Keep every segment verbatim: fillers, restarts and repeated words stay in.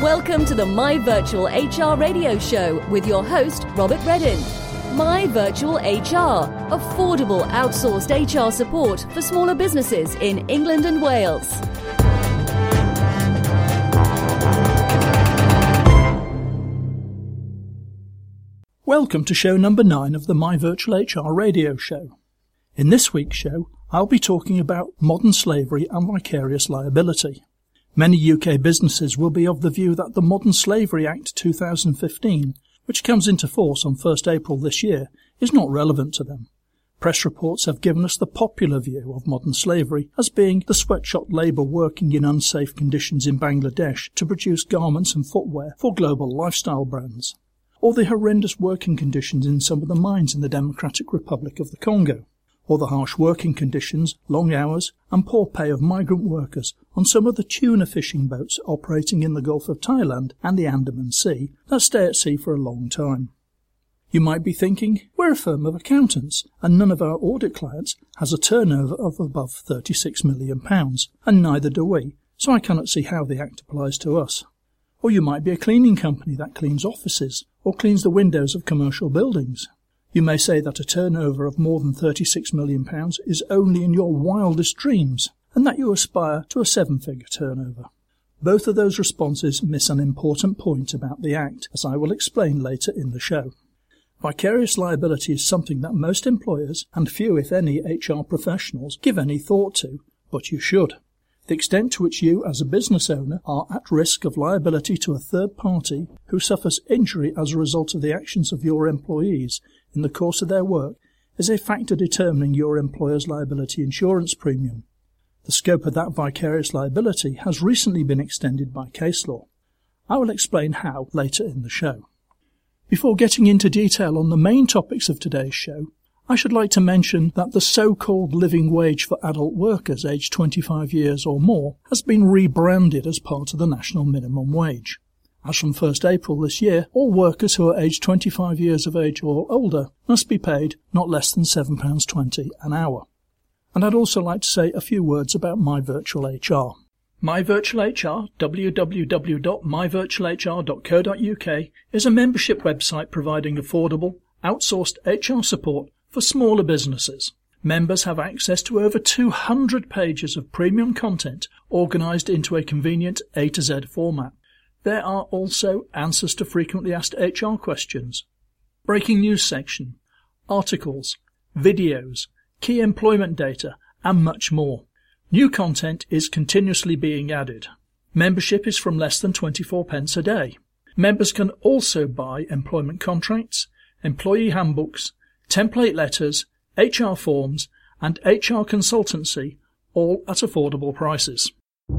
Welcome to the My Virtual H R radio show with your host, Robert Redden. My Virtual H R, affordable outsourced H R support for smaller businesses in England and Wales. Welcome to show number nine of the My Virtual H R radio show. In this week's show, I'll be talking about modern slavery and vicarious liability. Many U K businesses will be of the view that the Modern Slavery Act two thousand fifteen, which comes into force on first April this year, is not relevant to them. Press reports have given us the popular view of modern slavery as being the sweatshop labour working in unsafe conditions in Bangladesh to produce garments and footwear for global lifestyle brands, or the horrendous working conditions in some of the mines in the Democratic Republic of the Congo, or the harsh working conditions, long hours and poor pay of migrant workers on some of the tuna fishing boats operating in the Gulf of Thailand and the Andaman Sea that stay at sea for a long time. You might be thinking, we're a firm of accountants and none of our audit clients has a turnover of above thirty-six million pounds, and neither do we, so I cannot see how the Act applies to us. Or you might be a cleaning company that cleans offices or cleans the windows of commercial buildings. You may say that a turnover of more than thirty-six million pounds is only in your wildest dreams, and that you aspire to a seven-figure turnover. Both of those responses miss an important point about the Act, as I will explain later in the show. Vicarious liability is something that most employers, and few if any H R professionals, give any thought to, but you should. The extent to which you, as a business owner, are at risk of liability to a third party who suffers injury as a result of the actions of your employees in the course of their work is a factor determining your employer's liability insurance premium. The scope of that vicarious liability has recently been extended by case law. I will explain how later in the show. Before getting into detail on the main topics of today's show, I should like to mention that the so-called living wage for adult workers aged twenty-five years or more has been rebranded as part of the national minimum wage. As from first April this year, all workers who are aged twenty-five years of age or older must be paid not less than seven pounds twenty an hour. And I'd also like to say a few words about My Virtual H R. My Virtual H R, w w w dot my virtual h r dot co dot u k, is a membership website providing affordable, outsourced H R support for smaller businesses. Members have access to over two hundred pages of premium content organised into a convenient A to Z format. There are also answers to frequently asked H R questions, breaking news section, articles, videos, key employment data, and much more. New content is continuously being added. Membership is from less than twenty-four pence a day. Members can also buy employment contracts, employee handbooks, template letters, H R forms, and H R consultancy, all at affordable prices.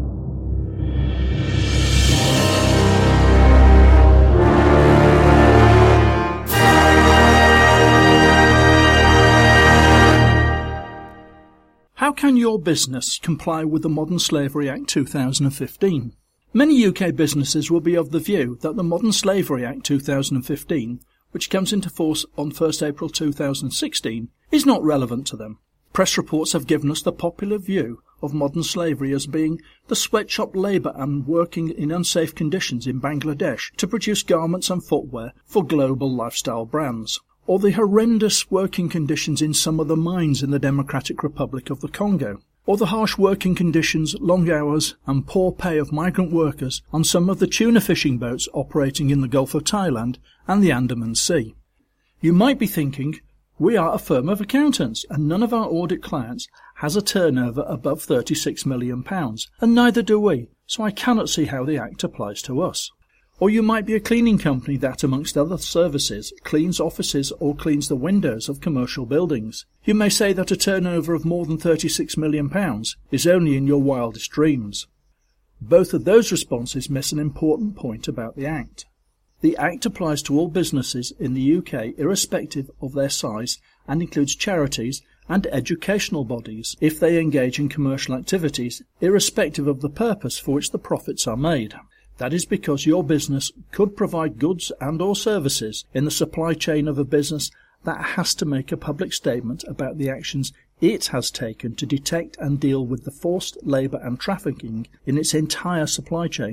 How can your business comply with the Modern Slavery Act two thousand fifteen? Many U K businesses will be of the view that the Modern Slavery Act two thousand fifteen, which comes into force on first April two thousand sixteen, is not relevant to them. Press reports have given us the popular view of modern slavery as being the sweatshop labour and working in unsafe conditions in Bangladesh to produce garments and footwear for global lifestyle brands, or the horrendous working conditions in some of the mines in the Democratic Republic of the Congo, or the harsh working conditions, long hours and poor pay of migrant workers on some of the tuna fishing boats operating in the Gulf of Thailand and the Andaman Sea. You might be thinking, we are a firm of accountants and none of our audit clients has a turnover above thirty-six million pounds, and neither do we, so I cannot see how the Act applies to us. Or you might be a cleaning company that, amongst other services, cleans offices or cleans the windows of commercial buildings. You may say that a turnover of more than thirty-six million pounds is only in your wildest dreams. Both of those responses miss an important point about the Act. The Act applies to all businesses in the U K irrespective of their size and includes charities and educational bodies if they engage in commercial activities, irrespective of the purpose for which the profits are made. That is because your business could provide goods and or services in the supply chain of a business that has to make a public statement about the actions it has taken to detect and deal with the forced labour and trafficking in its entire supply chain,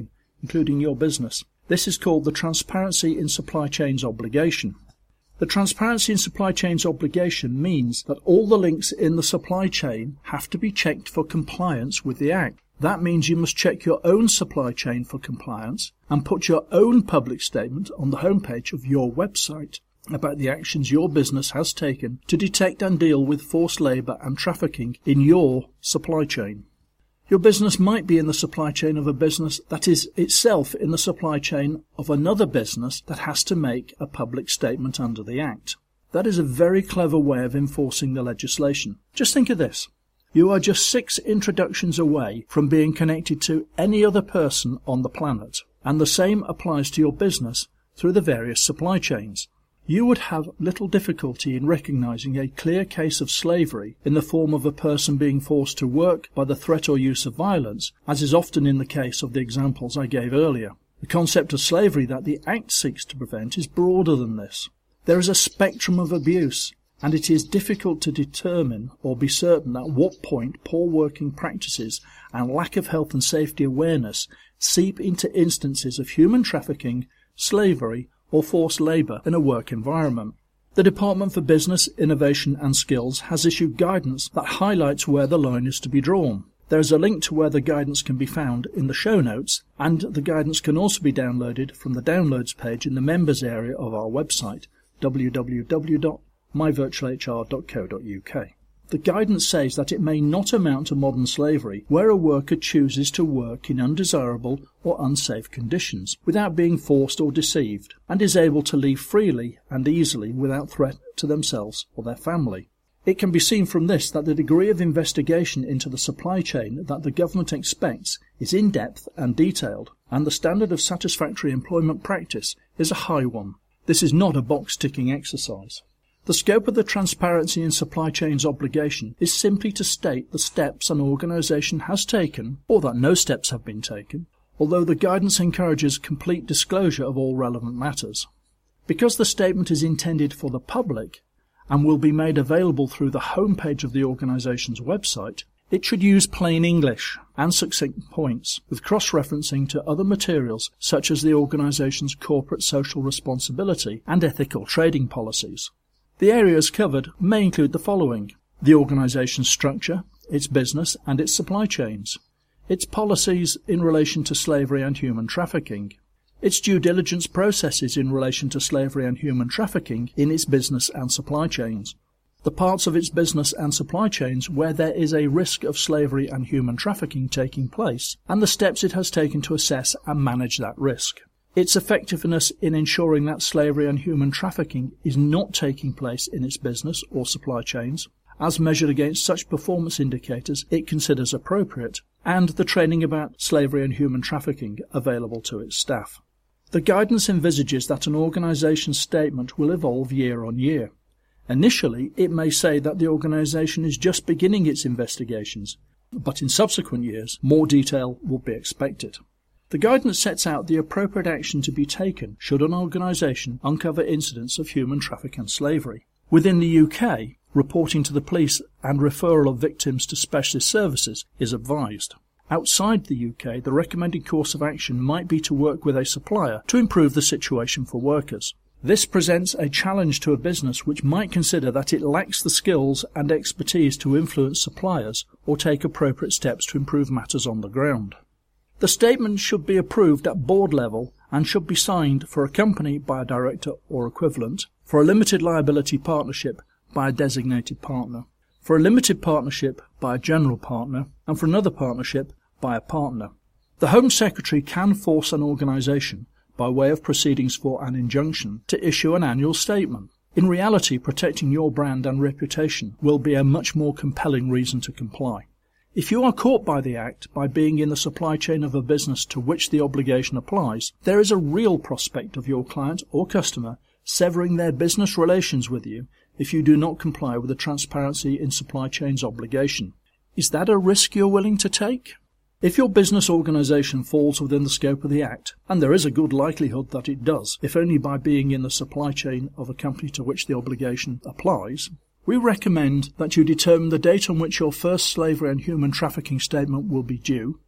including your business. This is called the Transparency in Supply Chains Obligation. The Transparency in Supply Chains Obligation means that all the links in the supply chain have to be checked for compliance with the Act. That means you must check your own supply chain for compliance and put your own public statement on the homepage of your website about the actions your business has taken to detect and deal with forced labour and trafficking in your supply chain. Your business might be in the supply chain of a business that is itself in the supply chain of another business that has to make a public statement under the Act. That is a very clever way of enforcing the legislation. Just think of this. You are just six introductions away from being connected to any other person on the planet, and the same applies to your business through the various supply chains. You would have little difficulty in recognizing a clear case of slavery in the form of a person being forced to work by the threat or use of violence, as is often in the case of the examples I gave earlier. The concept of slavery that the Act seeks to prevent is broader than this. There is a spectrum of abuse, and it is difficult to determine or be certain at what point poor working practices and lack of health and safety awareness seep into instances of human trafficking, slavery, or forced labour in a work environment. The Department for Business, Innovation and Skills has issued guidance that highlights where the line is to be drawn. There is a link to where the guidance can be found in the show notes, and the guidance can also be downloaded from the downloads page in the members area of our website, w w w dot my virtual h r dot co dot u k. The guidance says that it may not amount to modern slavery where a worker chooses to work in undesirable or unsafe conditions without being forced or deceived, and is able to leave freely and easily without threat to themselves or their family. It can be seen from this that the degree of investigation into the supply chain that the government expects is in-depth and detailed, and the standard of satisfactory employment practice is a high one. This is not a box-ticking exercise. The scope of the Transparency in Supply Chains Obligation is simply to state the steps an organisation has taken, or that no steps have been taken, although the guidance encourages complete disclosure of all relevant matters. Because the statement is intended for the public and will be made available through the homepage of the organisation's website, it should use plain English and succinct points, with cross-referencing to other materials such as the organisation's corporate social responsibility and ethical trading policies. The areas covered may include the following: the organisation's structure, its business and its supply chains, its policies in relation to slavery and human trafficking, its due diligence processes in relation to slavery and human trafficking in its business and supply chains, the parts of its business and supply chains where there is a risk of slavery and human trafficking taking place, and the steps it has taken to assess and manage that risk. Its effectiveness in ensuring that slavery and human trafficking is not taking place in its business or supply chains, as measured against such performance indicators it considers appropriate, and the training about slavery and human trafficking available to its staff. The guidance envisages that an organisation's statement will evolve year on year. Initially, it may say that the organisation is just beginning its investigations, but in subsequent years, more detail will be expected. The guidance sets out the appropriate action to be taken should an organisation uncover incidents of human traffic and slavery. Within the U K, reporting to the police and referral of victims to specialist services is advised. Outside the U K, the recommended course of action might be to work with a supplier to improve the situation for workers. This presents a challenge to a business which might consider that it lacks the skills and expertise to influence suppliers or take appropriate steps to improve matters on the ground. The statement should be approved at board level and should be signed for a company by a director or equivalent, for a limited liability partnership by a designated partner, for a limited partnership by a general partner, and for another partnership by a partner. The Home Secretary can force an organisation, by way of proceedings for an injunction, to issue an annual statement. In reality, protecting your brand and reputation will be a much more compelling reason to comply. If you are caught by the Act by being in the supply chain of a business to which the obligation applies, there is a real prospect of your client or customer severing their business relations with you if you do not comply with the Transparency in Supply Chains obligation. Is that a risk you're willing to take? If your business organisation falls within the scope of the Act, and there is a good likelihood that it does, if only by being in the supply chain of a company to which the obligation applies, we recommend that you determine the date on which your first slavery and human trafficking statement will be due,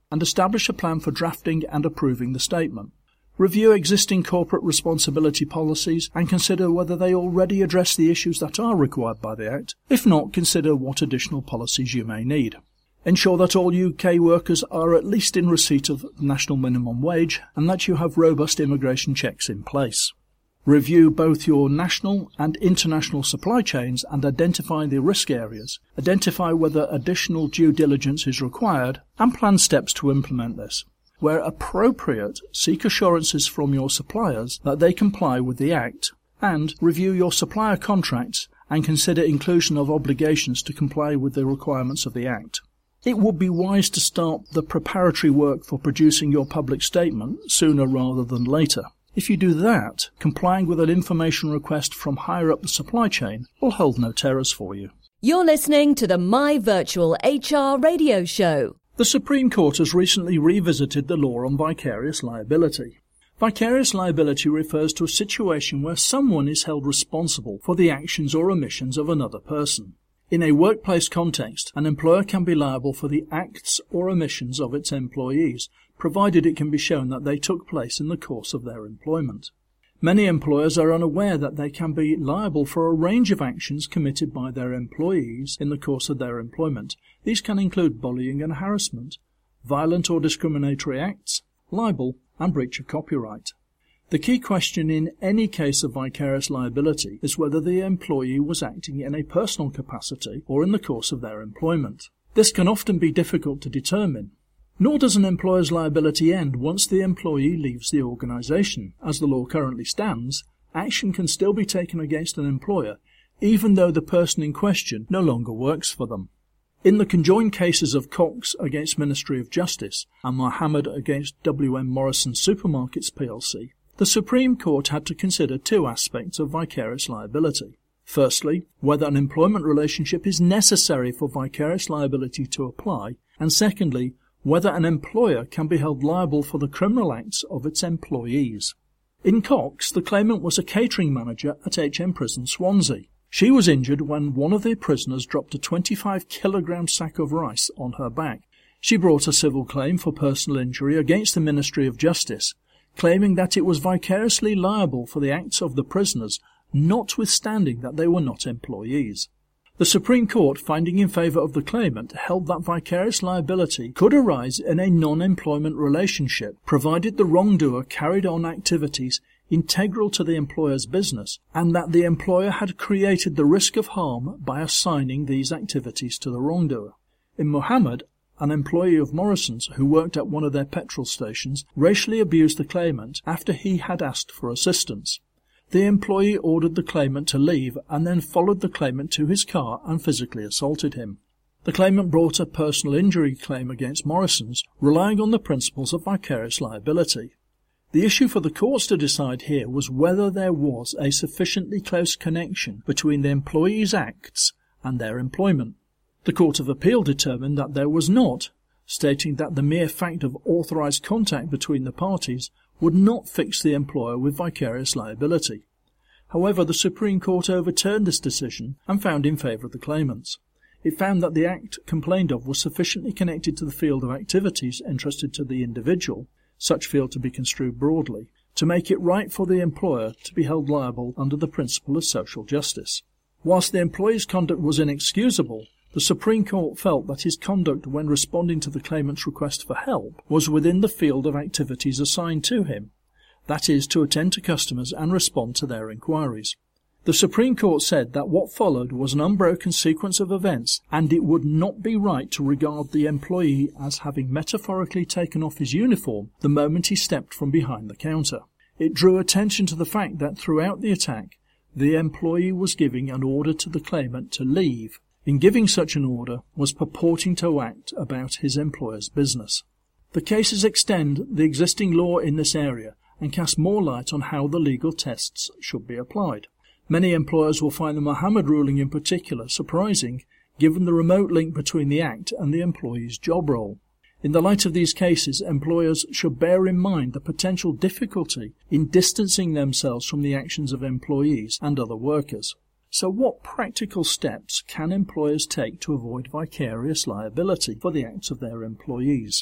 and establish a plan for drafting and approving the statement. Review existing corporate responsibility policies and consider whether they already address the issues that are required by the Act. If not, consider what additional policies you may need. Ensure that all U K workers are at least in receipt of the national minimum wage and that you have robust immigration checks in place. Review both your national and international supply chains and identify the risk areas. Identify whether additional due diligence is required and plan steps to implement this. Where appropriate, seek assurances from your suppliers that they comply with the Act, and review your supplier contracts and consider inclusion of obligations to comply with the requirements of the Act. It would be wise to start the preparatory work for producing your public statement sooner rather than later. If you do that, complying with an information request from higher up the supply chain will hold no terrors for you. You're listening to the My Virtual H R Radio Show. The Supreme Court has recently revisited the law on vicarious liability. Vicarious liability refers to a situation where someone is held responsible for the actions or omissions of another person. In a workplace context, an employer can be liable for the acts or omissions of its employees, provided it can be shown that they took place in the course of their employment. Many employers are unaware that they can be liable for a range of actions committed by their employees in the course of their employment. These can include bullying and harassment, violent or discriminatory acts, libel, and breach of copyright. The key question in any case of vicarious liability is whether the employee was acting in a personal capacity or in the course of their employment. This can often be difficult to determine. Nor does an employer's liability end once the employee leaves the organisation. As the law currently stands, action can still be taken against an employer, even though the person in question no longer works for them. In the conjoined cases of Cox against Ministry of Justice and Mohammed against W M Morrison Supermarkets P L C, the Supreme Court had to consider two aspects of vicarious liability. Firstly, whether an employment relationship is necessary for vicarious liability to apply, and secondly, whether an employer can be held liable for the criminal acts of its employees. In Cox, the claimant was a catering manager at H M Prison Swansea. She was injured when one of the prisoners dropped a twenty-five kilogram sack of rice on her back. She brought a civil claim for personal injury against the Ministry of Justice, claiming that it was vicariously liable for the acts of the prisoners, notwithstanding that they were not employees. The Supreme Court, finding in favour of the claimant, held that vicarious liability could arise in a non-employment relationship, provided the wrongdoer carried on activities integral to the employer's business, and that the employer had created the risk of harm by assigning these activities to the wrongdoer. In Mohammed, an employee of Morrison's who worked at one of their petrol stations racially abused the claimant after he had asked for assistance. The employee ordered the claimant to leave and then followed the claimant to his car and physically assaulted him. The claimant brought a personal injury claim against Morrison's, relying on the principles of vicarious liability. The issue for the courts to decide here was whether there was a sufficiently close connection between the employee's acts and their employment. The Court of Appeal determined that there was not, stating that the mere fact of authorised contact between the parties would not fix the employer with vicarious liability. However, the Supreme Court overturned this decision and found in favour of the claimants. It found that the act complained of was sufficiently connected to the field of activities entrusted to the individual, such field to be construed broadly, to make it right for the employer to be held liable under the principle of social justice. Whilst the employee's conduct was inexcusable, the Supreme Court felt that his conduct when responding to the claimant's request for help was within the field of activities assigned to him, that is, to attend to customers and respond to their inquiries. The Supreme Court said that what followed was an unbroken sequence of events, and it would not be right to regard the employee as having metaphorically taken off his uniform the moment he stepped from behind the counter. It drew attention to the fact that throughout the attack, the employee was giving an order to the claimant to leave. In giving such an order, was purporting to act about his employer's business. The cases extend the existing law in this area and cast more light on how the legal tests should be applied. Many employers will find the Mohammed ruling in particular surprising, given the remote link between the act and the employee's job role. In the light of these cases, employers should bear in mind the potential difficulty in distancing themselves from the actions of employees and other workers. So what practical steps can employers take to avoid vicarious liability for the acts of their employees?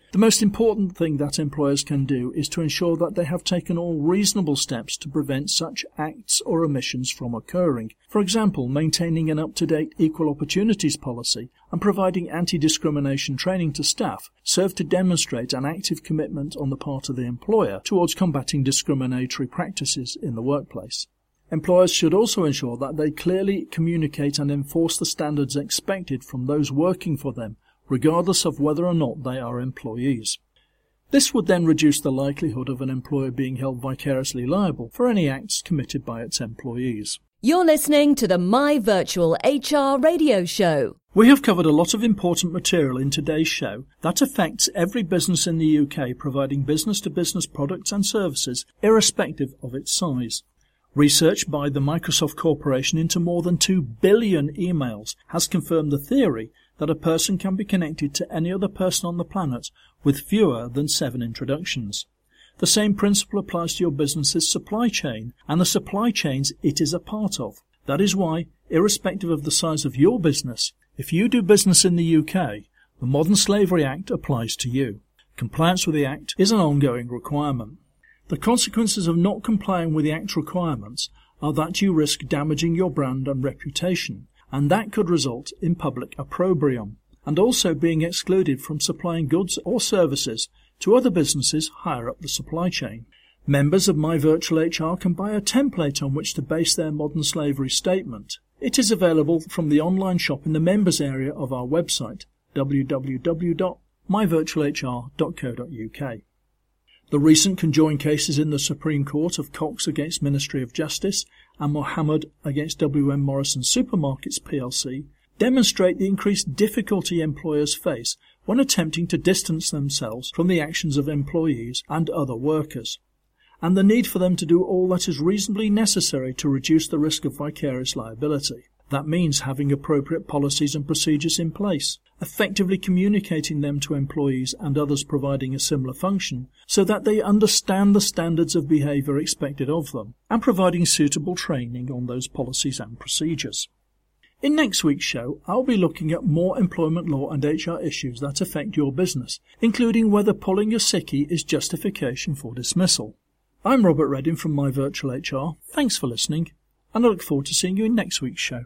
The most important thing that employers can do is to ensure that they have taken all reasonable steps to prevent such acts or omissions from occurring. For example, maintaining an up-to-date equal opportunities policy and providing anti-discrimination training to staff serve to demonstrate an active commitment on the part of the employer towards combating discriminatory practices in the workplace. Employers should also ensure that they clearly communicate and enforce the standards expected from those working for them, regardless of whether or not they are employees. This would then reduce the likelihood of an employer being held vicariously liable for any acts committed by its employees. You're listening to the My Virtual H R Radio Show. We have covered a lot of important material in today's show that affects every business in the U K providing business-to-business products and services, irrespective of its size. Research by the Microsoft Corporation into more than two billion emails has confirmed the theory that a person can be connected to any other person on the planet with fewer than seven introductions. The same principle applies to your business's supply chain and the supply chains it is a part of. That is why, irrespective of the size of your business, if you do business in the U K, the Modern Slavery Act applies to you. Compliance with the Act is an ongoing requirement. The consequences of not complying with the Act requirements are that you risk damaging your brand and reputation, and that could result in public opprobrium, and also being excluded from supplying goods or services to other businesses higher up the supply chain. Members of My Virtual H R can buy a template on which to base their modern slavery statement. It is available from the online shop in the members area of our website, w w w dot my virtual h r dot co dot u k. The recent conjoined cases in the Supreme Court of Cox against Ministry of Justice and Mohammed against W M Morrison Supermarkets P L C demonstrate the increased difficulty employers face when attempting to distance themselves from the actions of employees and other workers, and the need for them to do all that is reasonably necessary to reduce the risk of vicarious liability. That means having appropriate policies and procedures in place, effectively communicating them to employees and others providing a similar function so that they understand the standards of behaviour expected of them, and providing suitable training on those policies and procedures. In next week's show, I'll be looking at more employment law and H R issues that affect your business, including whether pulling your sickie is justification for dismissal. I'm Robert Reddin from My Virtual H R. Thanks for listening, and I look forward to seeing you in next week's show.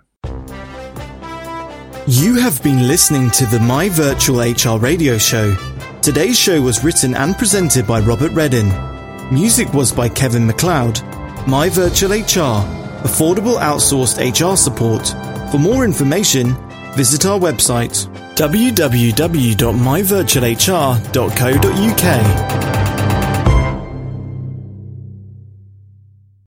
You have been listening to the My Virtual H R Radio Show. Today's show was written and presented by Robert Reddin. Music was by Kevin MacLeod. My Virtual H R, affordable outsourced H R support. For more information, visit our website w w w dot my virtual h r dot co dot u k.